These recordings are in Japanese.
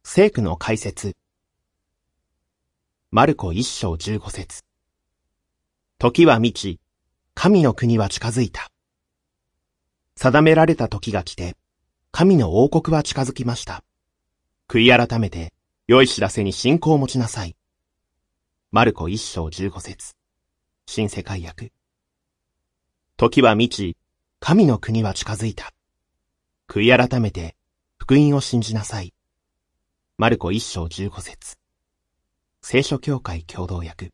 聖句の解説。マルコ一章15節。時は満ち、神の国は近づいた。定められた時が来て、神の王国は近づきました。悔い改めて、良い知らせに信仰を持ちなさい。マルコ一章15節。新世界訳。時は満ち、神の国は近づいた。悔い改めて、福音を信じなさい。マルコ一章15節。聖書教会共同訳。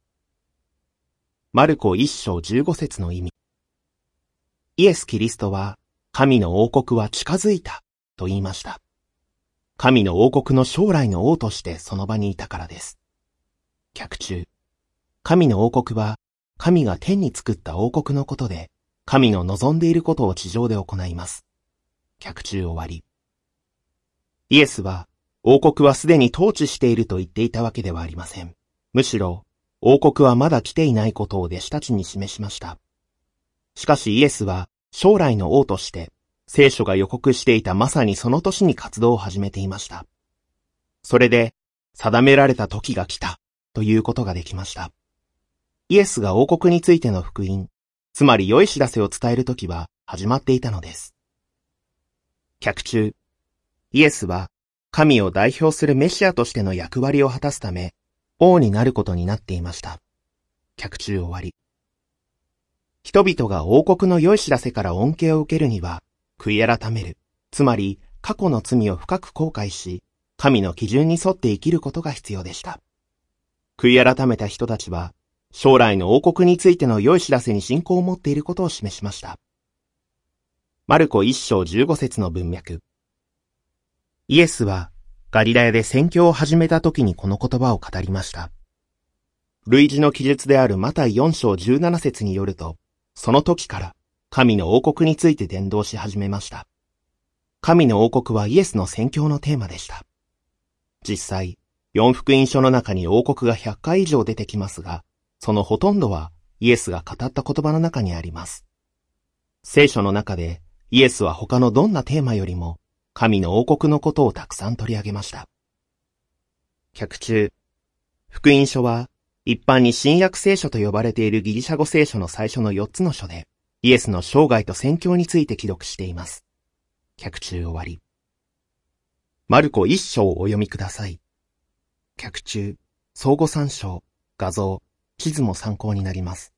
マルコ一章15節の意味。イエス・キリストは、神の王国は近づいたと言いました。神の王国の将来の王としてその場にいたからです。脚注。神の王国は、神が天に作った王国のことで、神の望んでいることを地上で行います。脚注終わり。イエスは、王国はすでに統治していると言っていたわけではありません。むしろ、王国はまだ来ていないことを弟子たちに示しました。しかしイエスは、将来の王として、聖書が予告していたまさにその年に活動を始めていました。それで、定められた時が来た、ということができました。イエスが王国についての福音、つまり良い知らせを伝える時は始まっていたのです。脚注。イエスは、神を代表するメシアとしての役割を果たすため、王になることになっていました。脚注終わり。人々が王国の良い知らせから恩恵を受けるには、悔い改める、つまり過去の罪を深く後悔し、神の基準に沿って生きることが必要でした。悔い改めた人たちは、将来の王国についての良い知らせに信仰を持っていることを示しました。マルコ一章15節の文脈。イエスはガリラヤで宣教を始めた時にこの言葉を語りました。類似の記述であるマタイ4章17節によると、その時から神の王国について伝道し始めました。神の王国はイエスの宣教のテーマでした。実際、4福音書の中に王国が100回以上出てきますが、そのほとんどはイエスが語った言葉の中にあります。聖書の中でイエスは他のどんなテーマよりも神の王国のことをたくさん取り上げました。脚注。福音書は一般に新約聖書と呼ばれているギリシャ語聖書の最初の4つの書でイエスの生涯と宣教について記録しています。脚注終わり。マルコ一章をお読みください。脚注、相互参照、画像、地図も参考になります。